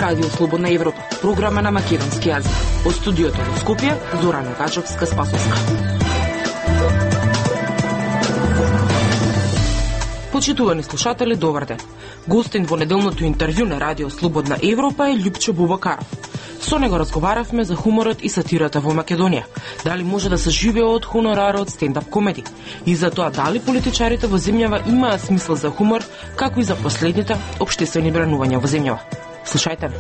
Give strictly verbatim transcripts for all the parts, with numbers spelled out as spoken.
Радио Слободна Европа, програма на македонски јазик. Од студиото во Скопје, Зора Негачевска-Спасовска. Почитувани слушатели, добар ден. Гостин во неделното интервју на Радио Слободна Европа е Љупчо Бубакаров. Со него разговаравме за хуморот и сатирата во Македонија. Дали може да се живее од хонорарот стендап комеди? И за тоа дали политичарите во земјава имаат смисла за хумор, како и за последните општествени бренувања во земјава. Слушајте ме.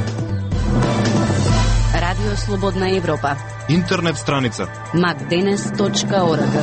Радио Слободна Европа. Интернет страница макденес точка орг.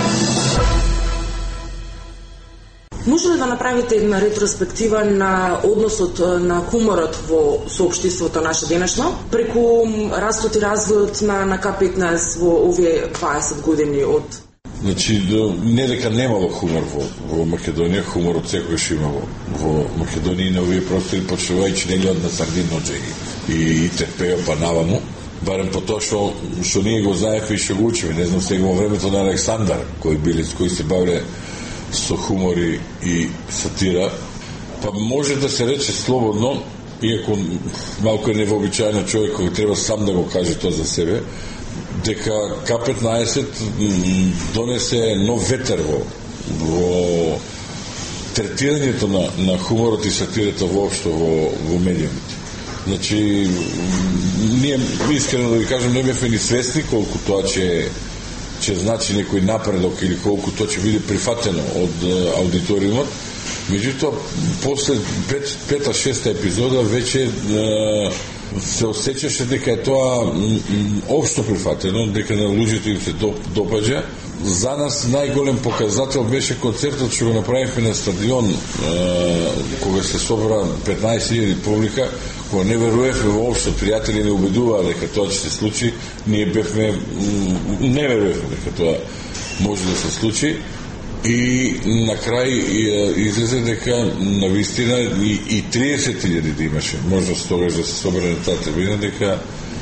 Може ли да направите една ретроспектива на односот на хуморот во соопштеството наше денешно, преку растот и развојот на, на К петнаесет во овие дваесет години од... Значи, не дека немало хумор во, во Македонија, хуморот секојаш имало во Македонија и на овие простори, почнувајќи нели од на Сардиноџе и, и Терпео па наваму, барем по тоа што, што ние го знаевме и што го учиме. Не знам сега во времето на Александар, кој биле, кои се бавле со хумор и сатира, па може да се рече слободно, иако малку е невообичаено човек кој треба сам да го каже тоа за себе, дека К петнаесет донесе нов ветер во, во третирањето на, на хуморот и сатирата воопшто во, во медиумите. Значи, ние, искрено да ви кажем, не бевме ни свесни колку тоа ќе че значи некој напредок или колку тоа ќе биде прифатено од аудиториумот. Меѓутоа, после пет, пета, шеста епизода веќе е, се осеќаше дека е тоа општо прифатено, дека на луѓето им се допаѓа. За нас најголем показател беше концертот што го направивме на стадион, е, кога се собра петнаесет илјади публика, кога не верувавме воопшто, пријатели не убедуваа дека тоа ќе се случи, ние бевме, не верувавме дека тоа може да се случи. И на крај излезе дека на вистина и, и триесет илјади да имаше можност тогаш да се собере на таа трибина, дека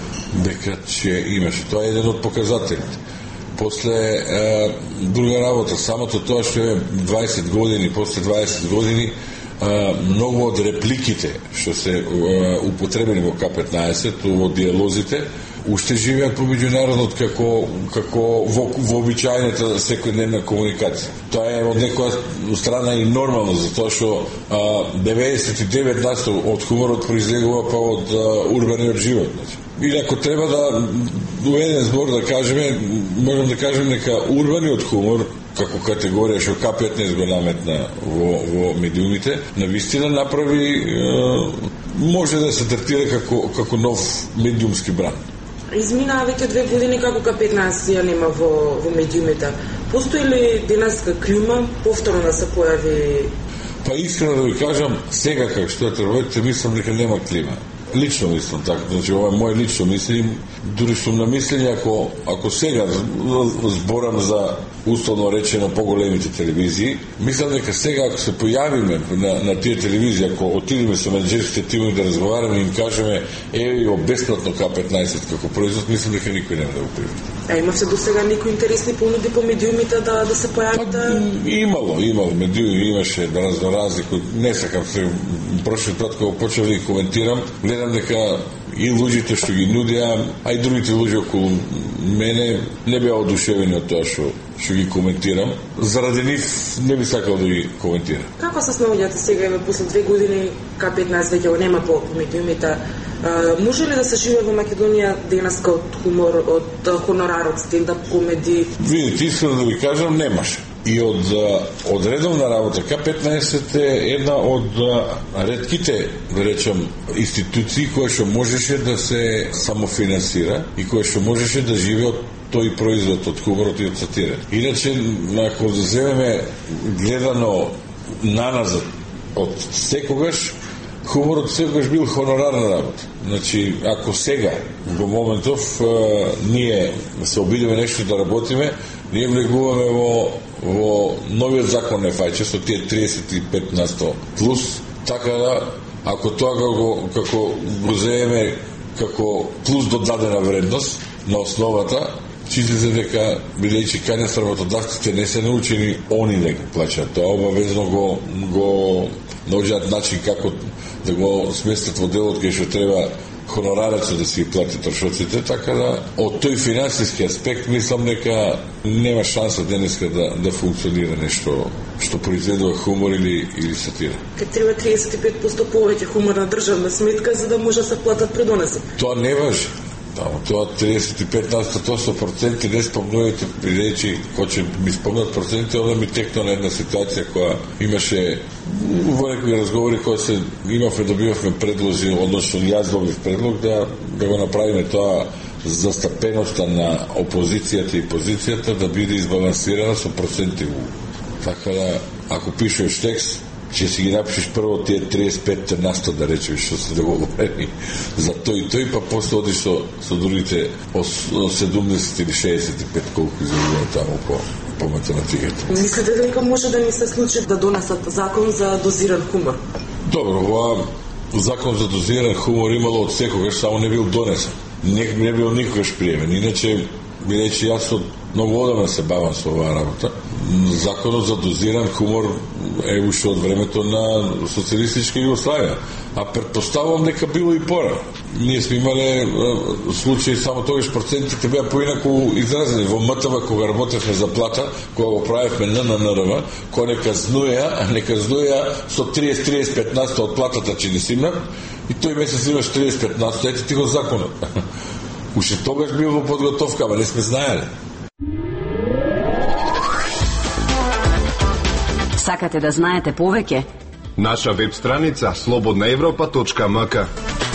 дека ќе имаше. Тоа е еден од показателите. После е, друга работа, самото тоа што е дваесет години, после дваесет години, е, многу од репликите што се е, употребени во К петнаесет, во диалозите, уште живеат помеѓу народот како, како во, во обичајната секојдневна комуникација. Тоа е од некоја страна и нормално, затоа што а, деветдесет и девет на сто од хуморот произлегува па од а, урбаниот живот. Или ако треба да уведен збор да кажеме, можам да кажем дека урбаниот хумор како категорија што К петнаесет го наметна во, во медиумите, на вистина направи е, може да се третира како, како нов медиумски бранд. Изминаа веќе две години како К петнаесет ја нема во, во медиумите. Постои ли денеска клима повторно да се појави? Па искрено да ви кажам, сега како што е трбојте, мислам дека нема клима. Лично мислам така, значи ова е моје лично мислење, дури сум на мислење ако, ако сега зборам за условно речено поголемите телевизии, мислам дека сега ако се појавиме на, на тие телевизии, ако отидеме со менеджерските тимови да разговараме и им кажеме еве го бесплатно К петнаесет како производ, мислам дека никој нема да го прифати. А има се до сега никој интересни понуди по медиумите да, да се појават? Да... Имало, имало, медиуми имаше разноразни, не сакам се, прошли пат кога почнав да ги коментирам, гледам дека и луѓето што ги нудеа, а и другите луѓе околу мене не беа одушевени од тоа што што ги коментирам. Заради нив не би сакал да ги коментирам. Како се снаоѓате сега, еве после две години К петнаесет веќе го нема по медиумите? Може ли да се живее во Македонија денеска од хумор, од хонорарот, стендап комеди? Видите, искрено да ви кажам, немаше. И од, од редовна работа К петнаесет е една од ретките, да речам, институции која што можеше да се самофинансира и која што можеше да живее од тој производ, од хуморот и од сатира. Иначе, ако да земеме гледано наназад од секогаш, хуморот секогаш бил хонорарна работа. Значи, ако сега, во моментов, ние се обидеме нешто да работиме, ние влегуваме во во новиот закон ефајче со тие триесет и пет на сто плюс, така да ако тоа како, како го земеме како плюс додадена вредност на основата, числите дека бидејќи кај работодавците не се научени они да ги плаќаат, тоа обавезно го го наоѓаат начин како да го сместат во делот кај што треба хонорарецот да си ги плати трошоците, така да од тој финансиски аспект мислам дека нема шанса денеска да, да функционира нешто што произведува хумор или, или сатира. Ке треба триесет и пет проценти повеќе хумор на државна сметка за да може да се платат придонеси. Тоа не важи. Да, тоа триесет и пет на сто со проценти не спомнувате при речи, кој ќе ми спомнат проценти, овде ми текна на една ситуација која имаше во некои разговори кои се имавме, добивавме предлози, односно јас добив предлог да, да го направиме тоа застапеноста на опозицијата и позицијата да биде избалансирана со проценти. Така да, ако пишеш текст, ќе си ги напишеш прво тие триесет и пет на сто да речеш што се договорени за тој и тој, па после одиш со, со другите седумдесет или шеесет и пет колку изгледува таму по, по математиката. Мислите дека може да ни се случи да донесат закон за дозиран хумор? Добро, ова закон за дозиран хумор имало од секогаш, само не бил донесен. Не, не бил никогаш приемен. Иначе, ми речи, јас од многу одамна се бавам со оваа работа. Законот за дозиран хумор е уште од времето на социјалистичка Југославија, а претпоставувам дека било и пора. Ние сме имале случаи, само тогаш процентите беа поинаку изразени. Во МТВ, кога работевме за плата, кога го правевме на ен ен ер в, кога не казнуја, не казнуја со триесет до триесет и пет на сто од платата че не си имат, и тој месец имаш триесет и пет на сто, ете ти го законот. Уште тогаш бил во подготовка, ама не сме знаеле. Сакате да знаете повеќе? Наша веб страница слободна европа точка ем ка.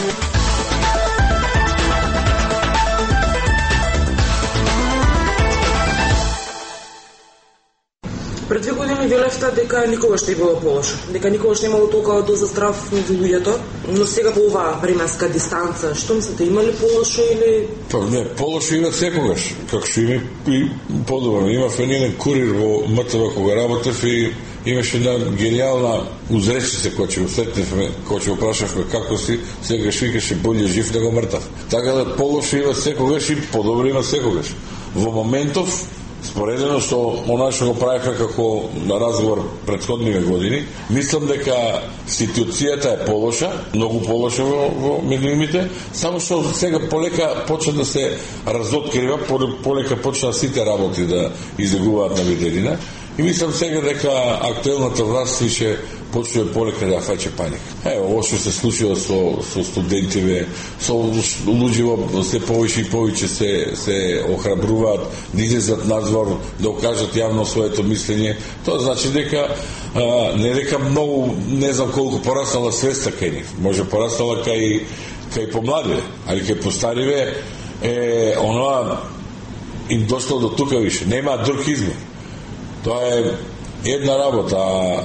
Пред две години велевте дека никогаш не било полошо, дека никогаш не имало толкова доза здрав меѓу луѓето, но сега по оваа временска дистанца, што мислите, имали полошо или... Па не, полошо има секогаш, како што има и подобро. Имав еден курир во МТВ кога работев и имаше една гениална узречица која ќе го сретневме, која ќе го прашавме како си, сегаш викаше болje жив него мртав. Така да полошо има секогаш и подобро има секогаш. Во моментов, споредено со она што го правихме како на разговор претходниве години, мислам дека ситуацијата е полоша, многу полоша во, во медиумите, само што сега полека почна да се разоткрива, полека почна сите работи да излегуваат на виделина. И мислам сега дека актуелната власт више почнува полека да фаќа паник. Ево, ово што се случило со, со студентиве, со луѓе се повеќе и повеќе се, се охрабруваат, да излезат надвор, да окажат јавно своето мислење. Тоа значи дека, а, не дека многу, не знам колку пораснала свеста кај нив. Може пораснала кај, кај помладиве, али кај постариве е, оноа им дошло до тука више. Нема друг избор. Тоа е една работа, а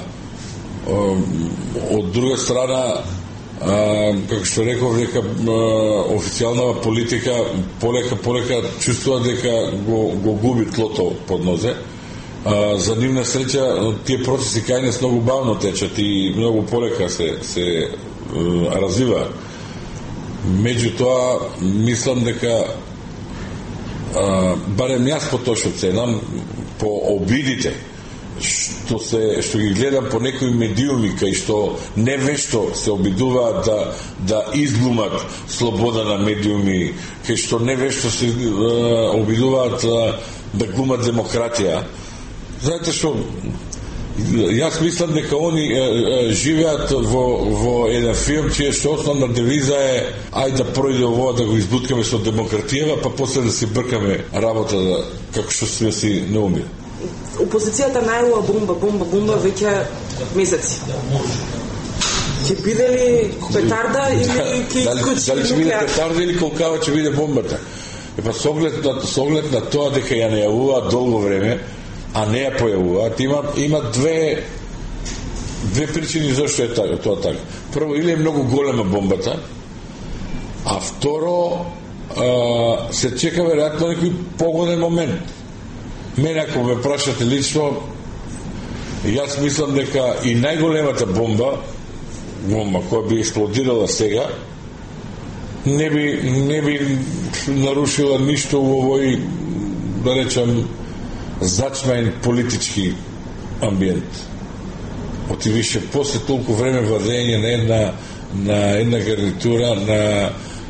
од друга страна, а, како што реков, дека официјална политика полека полека чувствува дека го, го губи тлото под нозе. А, за нивна среќа тие процеси кај нас многу бавно течат и многу полека се се а, развиваат. Меѓутоа, мислам дека а, барем јас по тоа што ценам, по обидите што се што ги гледам по некои медиуми кај што невешто се обидуваат да да изглумат слобода на медиуми, кај што невешто се е, обидуваат е, да глумат демократија. Знаете што, јас мислам дека они е, е, живеат во во еден филм чија што основна девиза е ајде да пројде ово да го избуткаме со демократија, па после да си бркаме работа да, како што сме си наумили. Опозицијата најава бомба, бомба, бомба веќе месеци. Ќе биде ли петарда или ќе искочи? Дали ќе биде петарда или колкава ќе биде бомбата? Епа со оглед на, со оглед на тоа дека ја најавуваат долго време, а не ја појавуваат, има, има две две причини зашто е така, тоа така. Прво, или е многу голема бомбата, а второ, а, се чека веројатно некој погоден момент. Мене, ако ме прашате лично, јас мислам дека и најголемата бомба, бомба која би експлодирала сега, не би, не би нарушила ништо во овој, да речам, зачмаен политички амбиент. оти више после толку време владење на една на една гарнитура на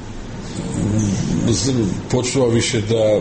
почнува више да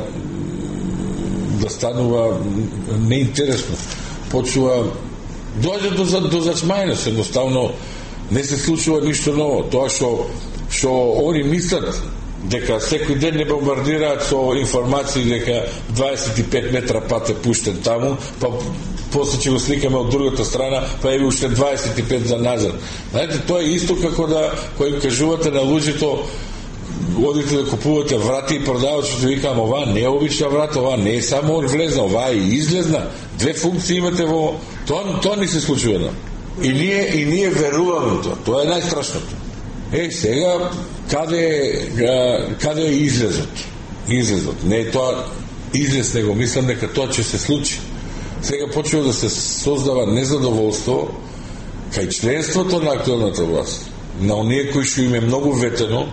да станува неинтересно. Почнува дојде до до зачмајност, едноставно не се случува ништо ново. Тоа што што они мислат дека секој ден не бомбардираат со информации дека дваесет и пет метра пат е пуштен таму, па после ќе го сликаме од другата страна, па е уште дваесет и пет за назад. Знаете, тоа е исто како да кој кажувате на луѓето одите да купувате врати и продавачот викам, ова не е обична врата, ова не е само влезна, ова е излезна. Две функции имате во тоа, тоа не се случува. И ние и ние веруваме тоа. Тоа е најстрашното. Е, сега каде каде е излезот? Излезот. Не е тоа излез, него мислам дека тоа ќе се случи. Сега почува да се создава незадоволство кај членството на актуелната власт, на оние кои што им е многу ветено,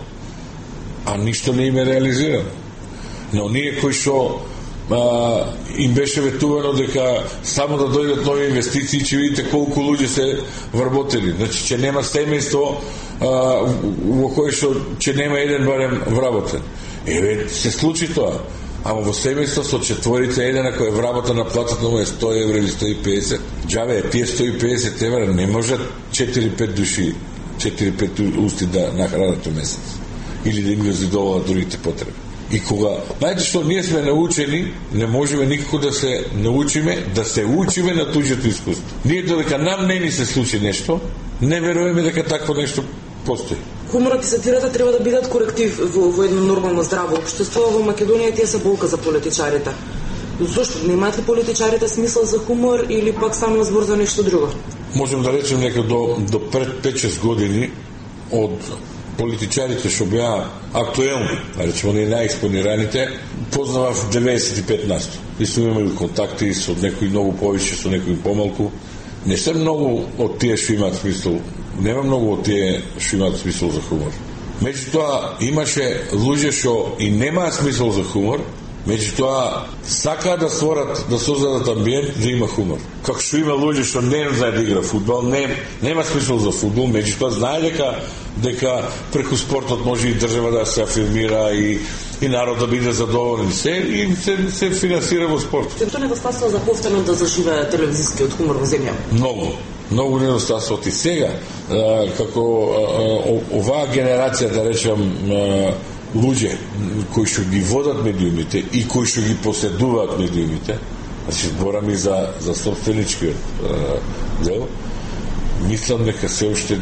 а ништо не им е реализирано. На оние кои што а, им беше ветувано дека само да дојдат нови инвестиции, ќе видите колку луѓе се вработени. Значи, че нема семејство а, во кое што ќе нема еден барем вработен. Еве, се случи тоа. Ама во семејство со четворица еден ако е вработен на платата му е сто евра или сто и педесет. Джаве, тие сто и педесет евра не можат четири-пет души, четири-пет усти да нахранат месец. Или да им ги задоволат другите потреби. И кога, знаете што, ние сме научени, не можеме никако да се научиме, да се учиме на туѓето искуство. Ние додека нам не ни се случи нешто, не веруваме дека такво нешто постои. Хуморот и сатирата треба да бидат коректив во, во едно нормално здраво општество, во Македонија тие се болка за политичарите. Зошто? Немаат ли политичарите смисол за хумор или пак станува збор за нешто друго? Можем да речем дека до, до пред пет-шест години од политичарите што беа актуелни, да речемо не најекспонираните, познавав деветдесет и пет на сто. И сме имали контакти со некои многу повише, со некои помалку. Не се многу од тие што имаат смисол, нема многу од тие што имаат смисол за хумор. Меѓутоа, имаше луѓе што и немаат смисол за хумор, меѓутоа сакаат да створат, да создадат амбиент да има хумор. Како што има луѓе што не знае да игра фудбал, не, нема смисол за фудбал, меѓутоа знае дека дека преку спортот може и држава да се афирмира и и народ да биде задоволен се и се, се финансира во спорт. Се тоа недостатство за повторно да заживее телевизискиот хумор во земја? Многу. Многу недостатство. И сега, а, како а, оваа генерација, да речем, а, луѓе кои што ги водат медиумите и кои што ги поседуваат медиумите, значи зборам и за, за собственичкиот дел, мислам дека се уште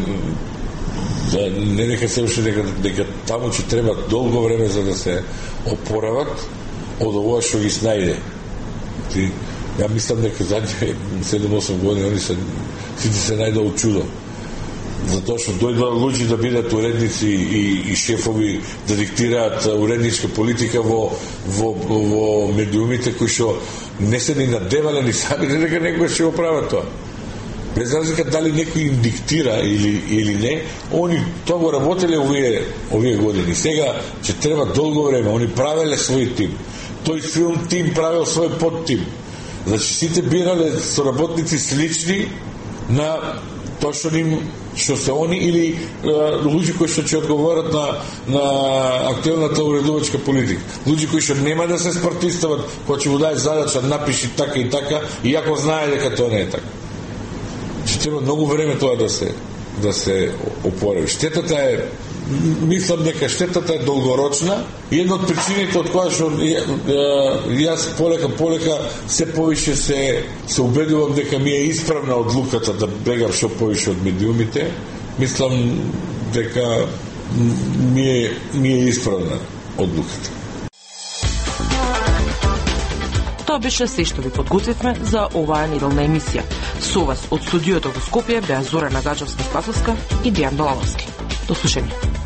да, не дека се уште дека, дека таму ќе треба долго време за да се опорават од ова што ги снајде. Ти, ја мислам дека заднje седум-осум години они се сите се најде од чудо. Затоа што дојдоа луѓе да бидат уредници и, и шефови да диктираат уредничка политика во, во, во медиумите кои што не се ни надевале ни сами дека некој ќе го прават тоа. Без разлика дали некој им диктира или, или не, они тоа го работеле овие, овие години. Сега ќе треба долго време, они правеле свој тим. Тој филм тим правил свој подтим. Значи сите бирале соработници слични на тоа што ним што се они или е, луѓе кои што ќе одговорат на на актуелната уредувачка политика. Луѓе кои што нема да се спортистават, кои ќе му даде задача напиши така и така, иако знае дека тоа не е така. Ќе треба многу време тоа да се да се опореви. Штетата е, мислам дека штетата е долгорочна и една од причините од која што јас полека полека се повише се се убедувам дека ми е исправна одлуката да бегам што повише од медиумите. Мислам дека ми е ми е исправна одлуката. Тоа беше се што ви подготвивме за оваа неделна емисија. Со вас од студиото во Скопје беа Зорана Гаджевска-Спасовска и Дијан Балановски. До слушање.